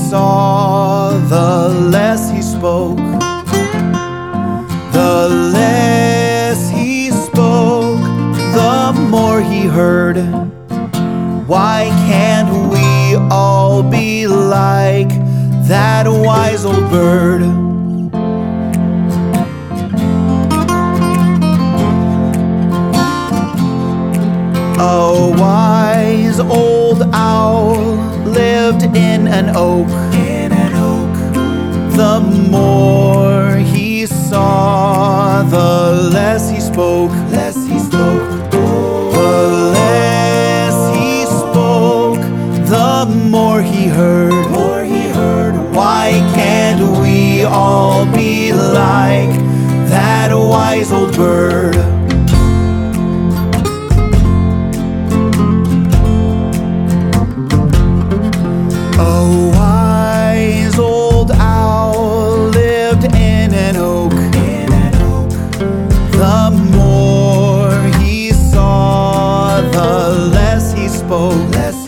saw, the less he spoke. The less he spoke, the more he heard. Why can't we all be like that wise old bird? A wise old owl lived in an oak. The more he saw, the less he spoke. The less he spoke, the more he heard. Why can't we all be like that wise old bird? A wise old owl lived in an oak. The more he saw, the less he spoke.